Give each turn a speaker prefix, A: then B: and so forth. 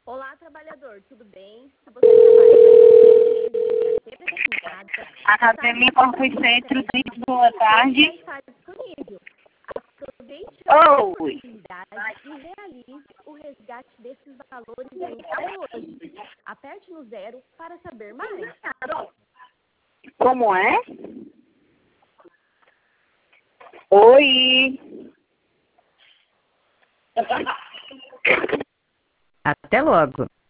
A: Olá, trabalhador, tudo bem? Se você trabalha
B: A Academia Corpus Centro diz boa tarde.
A: está disponível. Aproveite a
B: Oi.
A: oportunidade e realize o resgate desses valores ainda hoje. Aperte no 0 para saber mais.
B: Como é? Oi.
C: Até logo!